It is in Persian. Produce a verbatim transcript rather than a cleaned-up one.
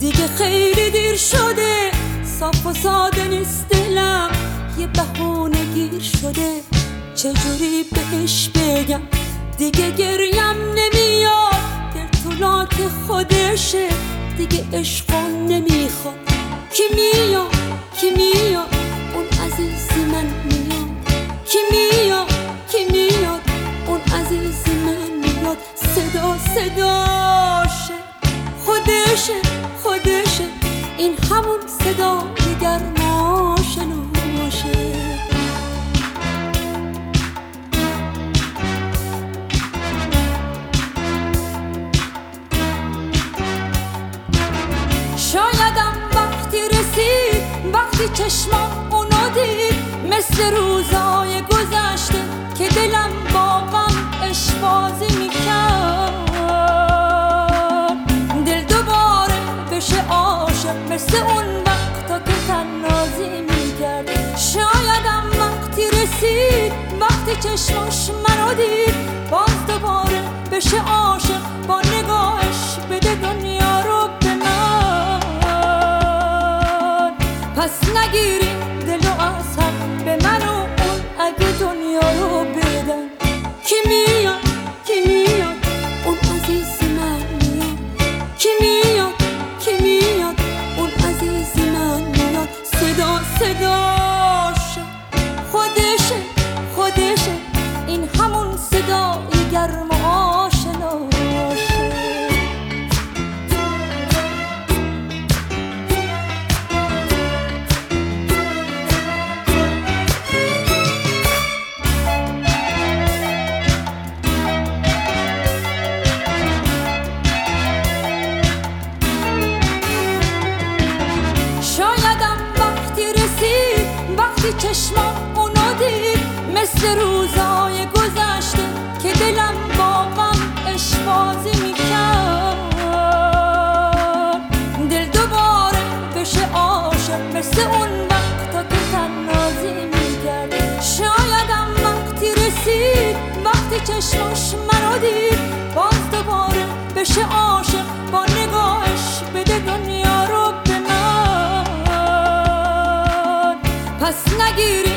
دیگه خیلی دیر شده، صاف و ساده نیست دلم، یه بهونه گیر شده، چجوری بهش بگم دیگه گریم نمیاد، دل تو لاک خودشه دیگه عشقا نمیخواد. کی میاد کی میاد اون عزیز من میاد، کی میاد کی میاد اون عزیز من میاد، صدا صداشه خودشه خودشه، این همون صدای گرماشه نوشه. شایدم وقتی رسید، وقتی چشمام اونو دید، مثل روزای گذشته که دلم با غم عشق‌بازی میکرد، دل دوباره بشه عاشق مثل اون وقتا که تنازی میکرد. شایدم وقتی رسید، وقتی چشماش منو دید، باز دوباره بشه عاشق، با نگاهش بده دنیا رو به من. پس نگیریم دلو از هم، به من و اون اگه دنیا رو بدن. کی میاد کی میاد اون عزیز من میاد، کی میاد کی میاد اون عزیز من میاد، صدا صداشه خودشه خودشه، این همون صدای گرم و آشناشه. شایدم وقتی رسید، وقتی چشمام اونو دید، مثل روزای گذشته که دلم با غم عشق‌بازی میکرد، دل دوباره بشه عاشق مثل اون وقتا که تنازی میکرد. شایدم وقتی رسید، وقتی چشماش منو دید، باز دوباره بشه عاشق، با نگاهش بده دنیا رو به من. پس نگیری